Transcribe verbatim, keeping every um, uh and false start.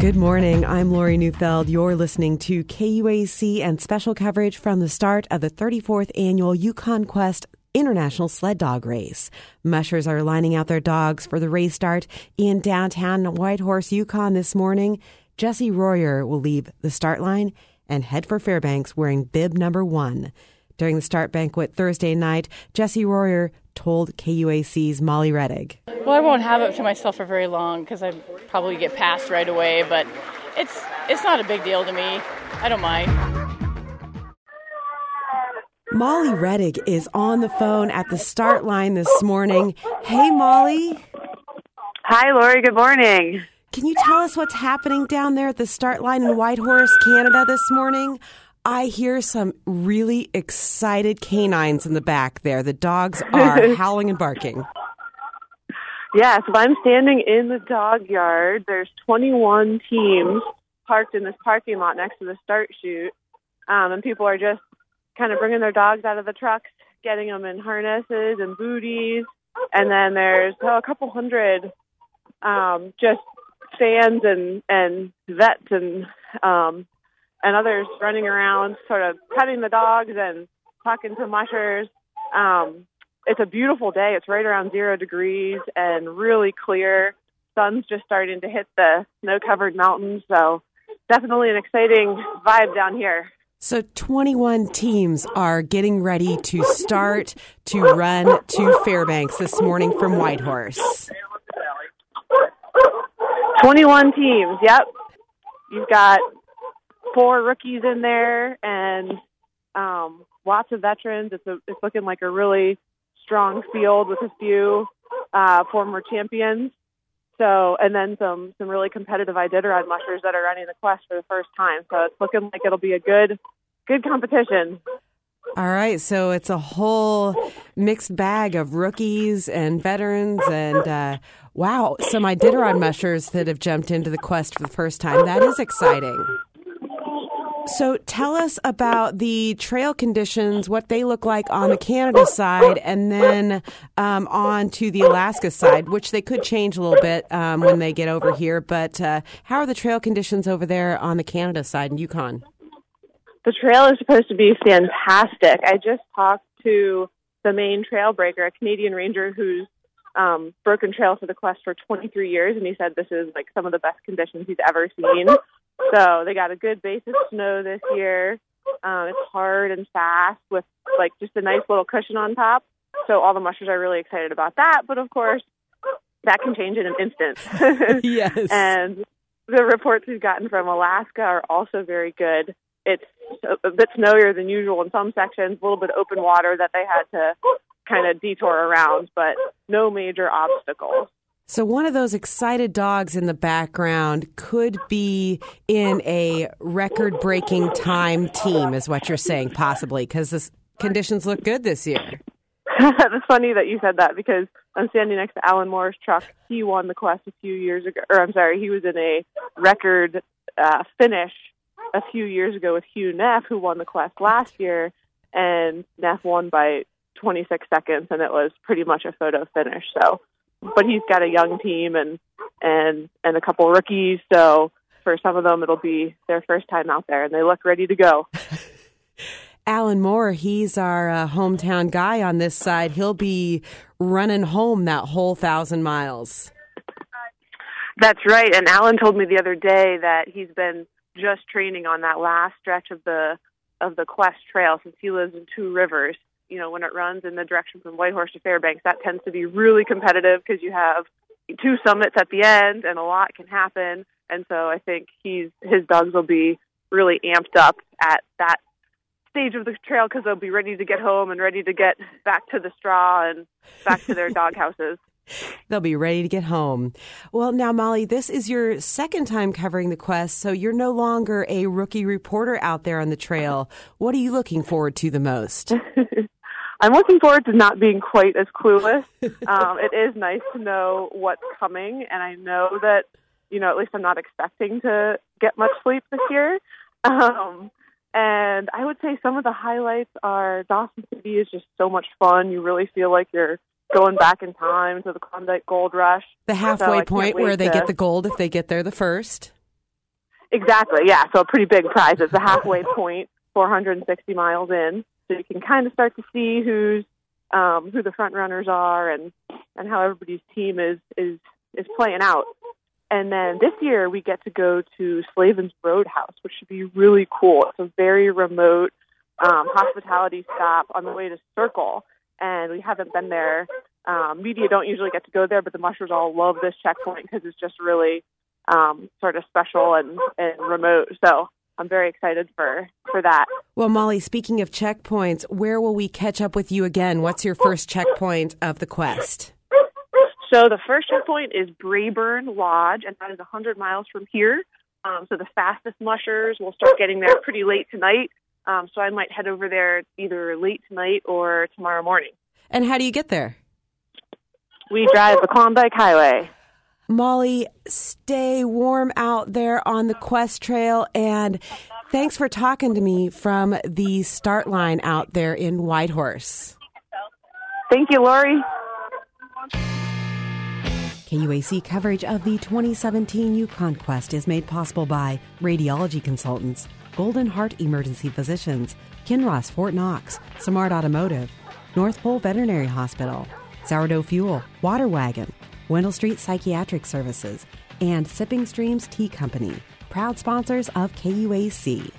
Good morning. I'm Lori Neufeld. You're listening to K U A C and special coverage from the start of the thirty-fourth annual Yukon Quest International Sled Dog Race. Mushers are lining out their dogs for the race start in downtown Whitehorse, Yukon this morning. Jesse Royer will leave the start line and head for Fairbanks wearing bib number one. During the start banquet Thursday night, Jesse Royer told K U A C's Molly Rettig. Well, I won't have it to myself for very long because I probably get passed right away, but it's it's not a big deal to me. I don't mind. Molly Rettig is on the phone at the start line this morning. Hey, Molly. Hi, Lori. Good morning. Can you tell us what's happening down there at the start line in Whitehorse, Canada this morning? I hear some really excited canines in the back there. The dogs are howling and barking. Yeah, so I'm standing in the dog yard. There's twenty-one teams parked in this parking lot next to the start chute, um, and people are just kind of bringing their dogs out of the trucks, getting them in harnesses and booties, and then there's oh, a couple hundred um, just fans and, and vets and um, and others running around, sort of petting the dogs and talking to mushers. Um, it's a beautiful day. It's right around zero degrees and really clear. Sun's just starting to hit the snow-covered mountains, so definitely an exciting vibe down here. So twenty-one teams are getting ready to start to run to Fairbanks this morning from Whitehorse. twenty-one teams, yep. You've got four rookies in there and um, lots of veterans. It's a, it's looking like a really strong field with a few uh, former champions. So, and then some some really competitive Iditarod mushers that are running the quest for the first time. So it's looking like it'll be a good good competition. All right, so it's a whole mixed bag of rookies and veterans, and uh, wow, some Iditarod mushers that have jumped into the quest for the first time. That is exciting. So tell us about the trail conditions, what they look like on the Canada side, and then um, on to the Alaska side, which they could change a little bit um, when they get over here. But uh, how are the trail conditions over there on the Canada side in Yukon? The trail is supposed to be fantastic. I just talked to the main trail breaker, a Canadian ranger who's um, broken trail for the quest for twenty-three years, and he said this is like some of the best conditions he's ever seen. So they got a good base of snow this year. Um, it's hard and fast with like just a nice little cushion on top. So all the mushers are really excited about that. But of course, that can change in an instant. Yes. And the reports we've gotten from Alaska are also very good. It's a bit snowier than usual in some sections, a little bit open water that they had to kind of detour around, but no major obstacles. So one of those excited dogs in the background could be in a record-breaking time team, is what you're saying, possibly, because the conditions look good this year. It's funny that you said that because I'm standing next to Alan Moore's truck. He won the quest a few years ago, or I'm sorry, he was in a record uh, finish a few years ago with Hugh Neff, who won the quest last year, and Neff won by twenty-six seconds, and it was pretty much a photo finish. So, but he's got a young team and and and a couple rookies, so for some of them it'll be their first time out there, and they look ready to go. Alan Moore, he's our uh, hometown guy on this side. He'll be running home that whole thousand miles. That's right, and Alan told me the other day that he's been just training on that last stretch of the of the Quest Trail since he lives in Two Rivers. You know, when it runs in the direction from Whitehorse to Fairbanks, that tends to be really competitive because you have two summits at the end and a lot can happen. And so I think he's his dogs will be really amped up at that stage of the trail because they'll be ready to get home and ready to get back to the straw and back to their dog houses. They'll be ready to get home. Well, now, Molly, this is your second time covering the quest, so you're no longer a rookie reporter out there on the trail. What are you looking forward to the most? I'm looking forward to not being quite as clueless. Um, it is nice to know what's coming, and I know that, you know, at least I'm not expecting to get much sleep this year. Um, and I would say some of the highlights are Dawson City is just so much fun. You really feel like you're going back in time to the Klondike Gold Rush. The halfway so point where they to... get the gold if they get there the first. Exactly, yeah. So a pretty big prize. It's a halfway point, four hundred sixty miles in. So you can kind of start to see who's um, who the front runners are and, and how everybody's team is, is is playing out. And then this year we get to go to Slavin's Roadhouse, which should be really cool. It's a very remote um, hospitality stop on the way to Circle, and we haven't been there. Um, media don't usually get to go there, but the mushers all love this checkpoint because it's just really um, sort of special and, and remote. So I'm very excited for, for that. Well, Molly, speaking of checkpoints, where will we catch up with you again? What's your first checkpoint of the quest? So the first checkpoint is Brayburn Lodge, and that is one hundred miles from here. Um, so the fastest mushers will start getting there pretty late tonight. Um, so I might head over there either late tonight or tomorrow morning. And how do you get there? We drive the Klondike Highway. Molly, stay warm out there on the quest trail, and thanks for talking to me from the start line out there in Whitehorse. Thank you, Lori. K U A C coverage of the twenty seventeen Yukon Quest is made possible by Radiology Consultants, Golden Heart Emergency Physicians, Kinross Fort Knox, Smart Automotive, North Pole Veterinary Hospital, Sourdough Fuel, Water Wagon, Wendell Street Psychiatric Services, and Sipping Streams Tea Company, proud sponsors of K U A C.